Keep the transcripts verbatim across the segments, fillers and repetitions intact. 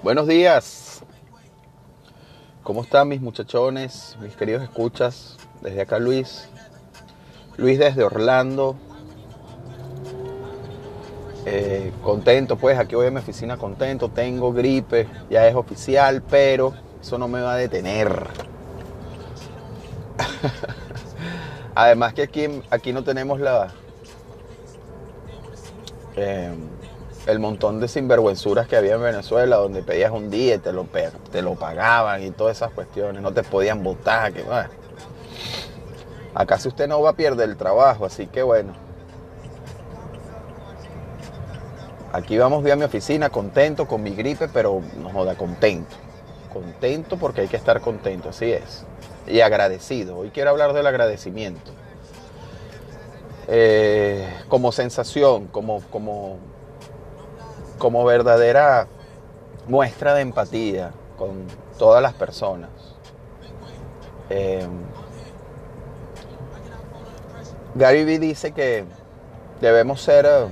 Buenos días, ¿cómo están mis muchachones, mis queridos escuchas? Desde acá Luis, Luis desde Orlando, eh, contento pues, aquí voy a mi oficina contento, tengo gripe, ya es oficial, pero eso no me va a detener. Además que aquí, aquí no tenemos la... Eh, el montón de sinvergüenzuras que había en Venezuela, donde pedías un día y te lo, te lo pagaban y todas esas cuestiones, no te podían votar. Que, bueno. Acá si usted no va a perder el trabajo, así que bueno. Aquí vamos bien a mi oficina, contento con mi gripe, pero no joda, contento. Contento porque hay que estar contento, así es. Y agradecido. Hoy quiero hablar del agradecimiento. Eh, como sensación, como... como como verdadera muestra de empatía con todas las personas. Eh, Gary Vee dice que debemos ser, eh,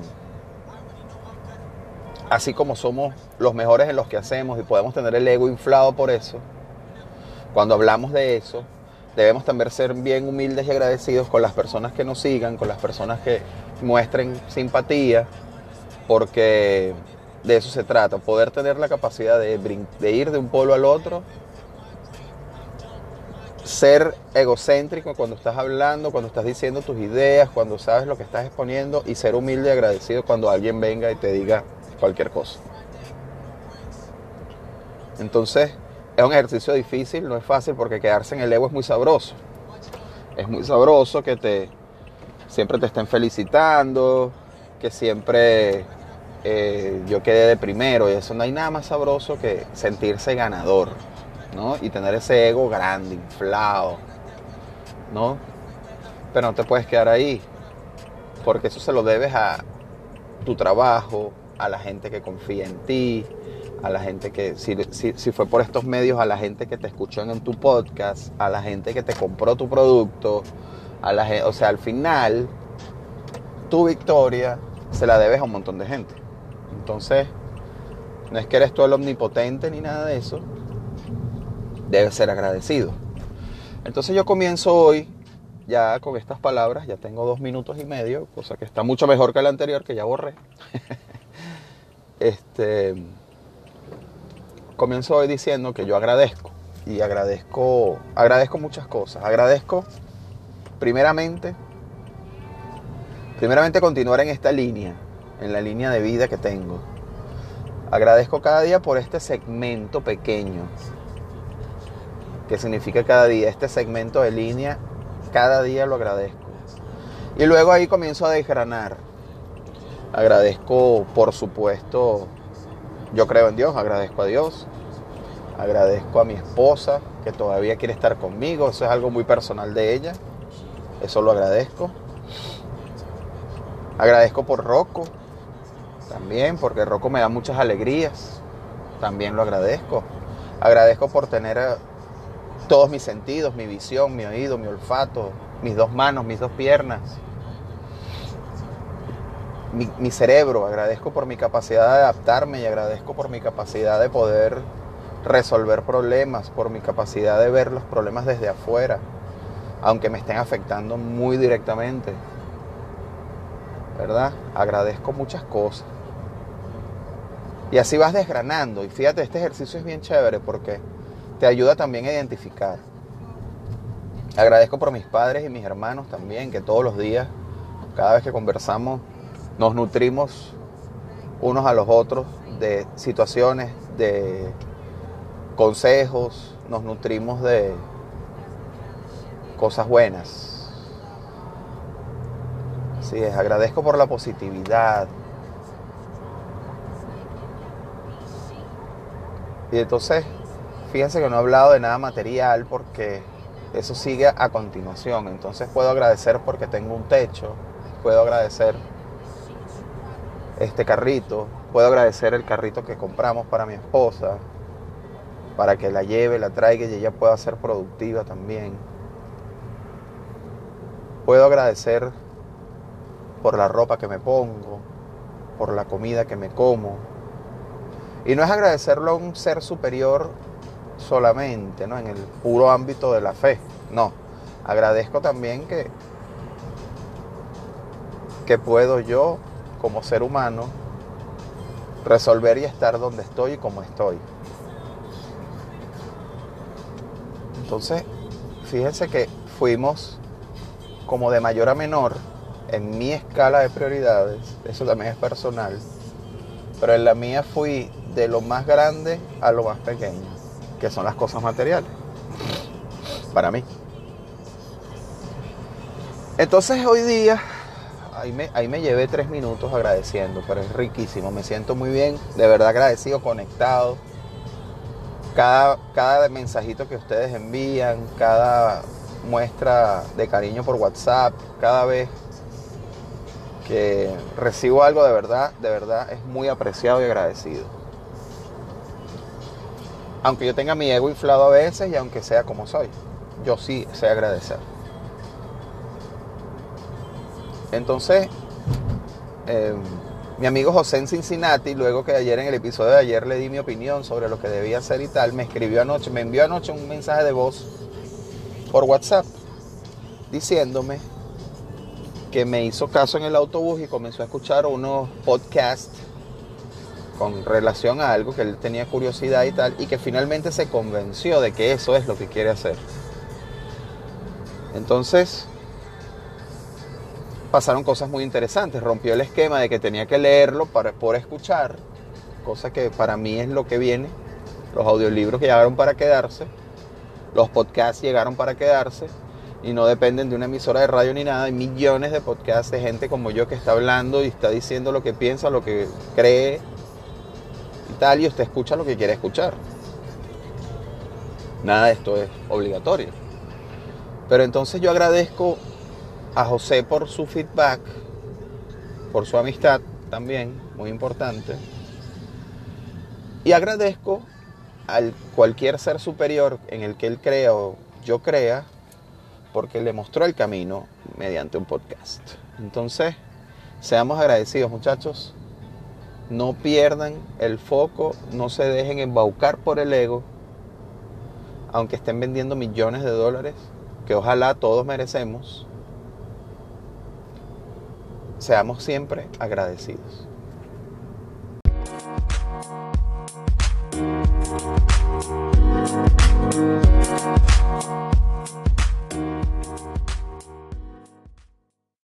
así como somos los mejores en los que hacemos y podemos tener el ego inflado por eso, cuando hablamos de eso, debemos también ser bien humildes y agradecidos con las personas que nos sigan, con las personas que muestren simpatía, porque de eso se trata, poder tener la capacidad de, de ir de un polo al otro, ser egocéntrico cuando estás hablando, cuando estás diciendo tus ideas, cuando sabes lo que estás exponiendo, y ser humilde y agradecido cuando alguien venga y te diga cualquier cosa. Entonces, es un ejercicio difícil, no es fácil, porque quedarse en el ego es muy sabroso. Es muy sabroso que te siempre te estén felicitando, que siempre... Eh, yo quedé de primero, y eso no hay nada más sabroso que sentirse ganador, ¿no? Y tener ese ego grande, inflado, ¿no? Pero no te puedes quedar ahí, porque eso se lo debes a tu trabajo, a la gente que confía en ti, a la gente que, si, si, si fue por estos medios, a la gente que te escuchó en tu podcast, a la gente que te compró tu producto, a la gente, o sea, al final, tu victoria se la debes a un montón de gente. Entonces, no es que eres tú el omnipotente ni nada de eso. Debes ser agradecido. Entonces yo comienzo hoy ya con estas palabras. Ya tengo dos minutos y medio, cosa que está mucho mejor que la anterior, que ya borré. este, comienzo hoy diciendo que yo agradezco. Y agradezco, agradezco muchas cosas. Agradezco, primeramente, primeramente continuar en esta línea, en la línea de vida que tengo. Agradezco cada día por este segmento pequeño. ¿Qué significa cada día? Este segmento de línea, cada día lo agradezco. Y luego ahí comienzo a desgranar. Agradezco, por supuesto, yo creo en Dios, agradezco a Dios. Agradezco a mi esposa, que todavía quiere estar conmigo. Eso es algo muy personal de ella. Eso lo agradezco. Agradezco por Rocco, también, porque Rocco me da muchas alegrías. También lo agradezco. Agradezco por tener todos mis sentidos, mi visión, mi oído, mi olfato, mis dos manos, mis dos piernas, mi, mi cerebro. Agradezco por mi capacidad de adaptarme y agradezco por mi capacidad de poder resolver problemas, por mi capacidad de ver los problemas desde afuera, aunque me estén afectando muy directamente, ¿verdad? Agradezco muchas cosas. Y así vas desgranando. Y fíjate, este ejercicio es bien chévere porque te ayuda también a identificar. Agradezco por mis padres y mis hermanos también, que todos los días, cada vez que conversamos, nos nutrimos unos a los otros de situaciones, de consejos, nos nutrimos de cosas buenas. Así es, agradezco por la positividad. Y entonces, fíjense que no he hablado de nada material porque eso sigue a continuación. Entonces puedo agradecer porque tengo un techo, puedo agradecer este carrito, puedo agradecer el carrito que compramos para mi esposa, para que la lleve, la traiga y ella pueda ser productiva también. Puedo agradecer por la ropa que me pongo, por la comida que me como. Y no es agradecerlo a un ser superior solamente, ¿no? En el puro ámbito de la fe. No. Agradezco también que, que puedo yo, como ser humano, resolver y estar donde estoy y como estoy. Entonces, fíjense que fuimos como de mayor a menor en mi escala de prioridades. Eso también es personal. Pero en la mía fui de lo más grande a lo más pequeño, que son las cosas materiales, para mí. Entonces hoy día, ahí me, ahí me llevé tres minutos agradeciendo, pero es riquísimo, me siento muy bien, de verdad agradecido, conectado. Cada, cada mensajito que ustedes envían, cada muestra de cariño por WhatsApp, cada vez que recibo algo de verdad, de verdad es muy apreciado y agradecido. Aunque yo tenga mi ego inflado a veces y aunque sea como soy, yo sí sé agradecer. Entonces, eh, mi amigo José en Cincinnati, luego que ayer en el episodio de ayer le di mi opinión sobre lo que debía hacer y tal, me escribió anoche, me envió anoche un mensaje de voz por WhatsApp diciéndome que me hizo caso en el autobús y comenzó a escuchar unos podcasts con relación a algo que él tenía curiosidad y tal, y que finalmente se convenció de que eso es lo que quiere hacer. Entonces pasaron cosas muy interesantes. Rompió el esquema de que tenía que leerlo para, por escuchar, cosa que para mí es lo que viene. Los audiolibros llegaron para quedarse, los podcasts llegaron para quedarse y no dependen de una emisora de radio ni nada. Hay millones de podcasts de gente como yo que está hablando y está diciendo lo que piensa, lo que cree y tal, y usted escucha lo que quiere escuchar. Nada de esto es obligatorio. Pero entonces yo agradezco a José por su feedback, por su amistad también, muy importante. Y agradezco a cualquier ser superior en el que él crea o yo crea, porque le mostró el camino mediante un podcast. Entonces, seamos agradecidos, muchachos. No pierdan el foco, no se dejen embaucar por el ego, aunque estén vendiendo millones de dólares, que ojalá todos merecemos. Seamos siempre agradecidos.